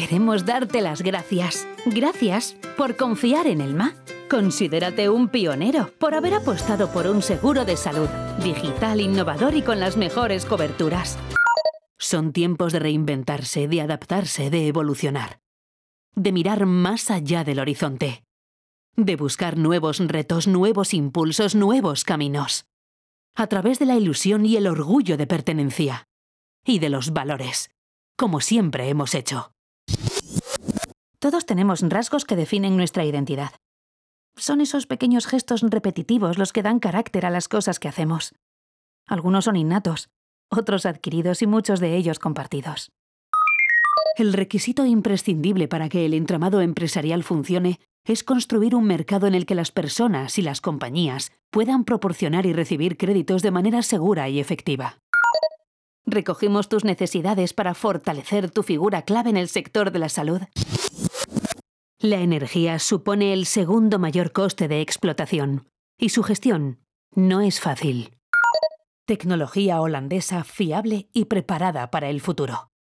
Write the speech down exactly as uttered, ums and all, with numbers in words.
Queremos darte las gracias. Gracias por confiar en Elma. Considérate un pionero por haber apostado por un seguro de salud digital, innovador y con las mejores coberturas. Son tiempos de reinventarse, de adaptarse, de evolucionar. De mirar más allá del horizonte. De buscar nuevos retos, nuevos impulsos, nuevos caminos. A través de la ilusión y el orgullo de pertenencia. Y de los valores, como siempre hemos hecho. Todos tenemos rasgos que definen nuestra identidad. Son esos pequeños gestos repetitivos los que dan carácter a las cosas que hacemos. Algunos son innatos, otros adquiridos y muchos de ellos compartidos. El requisito imprescindible para que el entramado empresarial funcione es construir un mercado en el que las personas y las compañías puedan proporcionar y recibir créditos de manera segura y efectiva. Recogimos tus necesidades para fortalecer tu figura clave en el sector de la salud. La energía supone el segundo mayor coste de explotación y su gestión no es fácil. Tecnología holandesa fiable y preparada para el futuro.